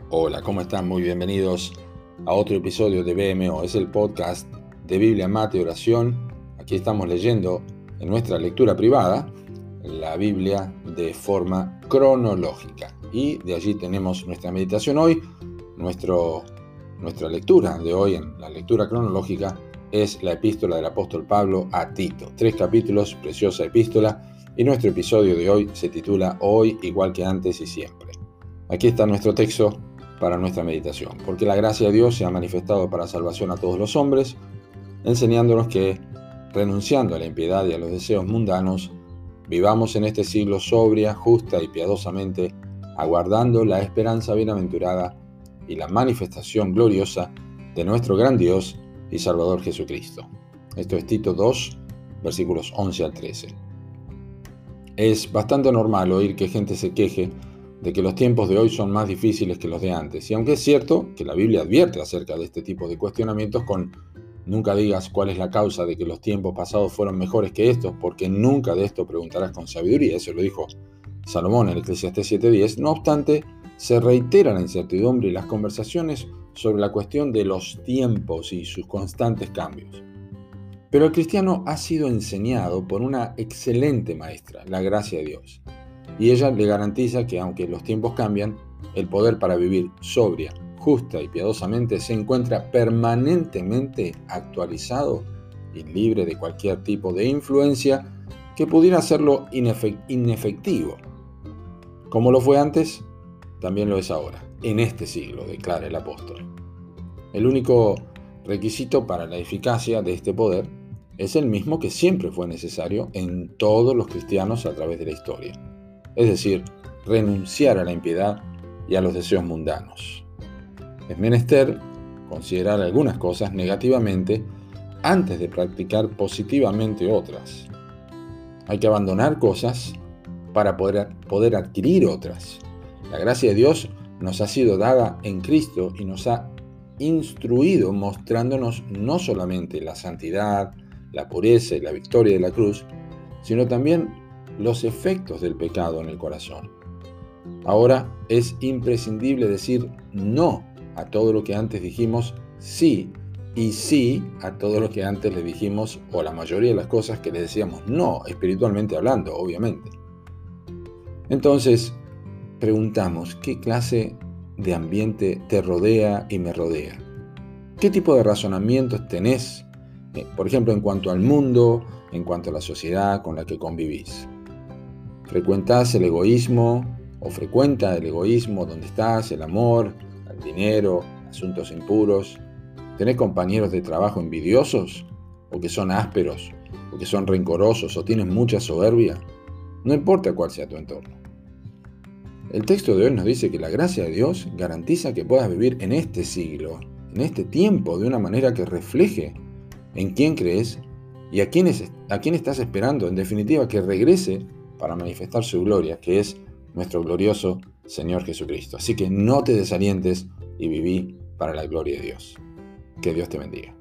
Hola, ¿cómo están? Muy bienvenidos a otro episodio de BMO. Es el podcast de Biblia, Mate y Oración. Aquí estamos leyendo en nuestra lectura privada la Biblia de forma cronológica. Y de allí tenemos nuestra meditación hoy. Nuestra lectura de hoy en la lectura cronológica es la epístola del apóstol Pablo a Tito. 3 capítulos, preciosa epístola. Y nuestro episodio de hoy se titula Hoy igual que antes y siempre. Aquí está nuestro texto para nuestra meditación. Porque la gracia de Dios se ha manifestado para salvación a todos los hombres, enseñándonos que, renunciando a la impiedad y a los deseos mundanos, vivamos en este siglo sobria, justa y piadosamente, aguardando la esperanza bienaventurada y la manifestación gloriosa de nuestro gran Dios y Salvador Jesucristo. Esto es Tito 2, versículos 11 al 13. Es bastante normal oír que gente se queje de que los tiempos de hoy son más difíciles que los de antes. Y aunque es cierto que la Biblia advierte acerca de este tipo de cuestionamientos con nunca digas cuál es la causa de que los tiempos pasados fueron mejores que estos, porque nunca de esto preguntarás con sabiduría. Eso lo dijo Salomón en Eclesiastés 7:10. No obstante, se reitera la incertidumbre y las conversaciones sobre la cuestión de los tiempos y sus constantes cambios. Pero el cristiano ha sido enseñado por una excelente maestra, la gracia de Dios. Y ella le garantiza que aunque los tiempos cambian, el poder para vivir sobria, justa y piadosamente se encuentra permanentemente actualizado y libre de cualquier tipo de influencia que pudiera hacerlo inefectivo. Como lo fue antes, también lo es ahora, en este siglo, declara el apóstol. El único requisito para la eficacia de este poder es el mismo que siempre fue necesario en todos los cristianos a través de la historia. Es decir, renunciar a la impiedad y a los deseos mundanos. Es menester considerar algunas cosas negativamente antes de practicar positivamente otras. Hay que abandonar cosas para poder adquirir otras. La gracia de Dios nos ha sido dada en Cristo y nos ha instruido mostrándonos no solamente la santidad, la pureza y la victoria de la cruz, sino también los efectos del pecado en el corazón. Ahora es imprescindible decir no a todo lo que antes dijimos sí, y sí a todo lo que antes le dijimos, o la mayoría de las cosas que le decíamos no, espiritualmente hablando, obviamente. Entonces, preguntamos, ¿qué clase de ambiente te rodea y me rodea? ¿Qué tipo de razonamientos tenés, por ejemplo, en cuanto al mundo, en cuanto a la sociedad con la que convivís? ¿Frecuentás el egoísmo o frecuenta el egoísmo donde estás, el amor, el dinero, asuntos impuros? ¿Tenés compañeros de trabajo envidiosos o que son ásperos o que son rencorosos o tienes mucha soberbia? No importa cuál sea tu entorno. El texto de hoy nos dice que la gracia de Dios garantiza que puedas vivir en este siglo, en este tiempo, de una manera que refleje en quién crees y a quién estás esperando, en definitiva, que regrese para manifestar su gloria, que es nuestro glorioso Señor Jesucristo. Así que no te desalientes y viví para la gloria de Dios. Que Dios te bendiga.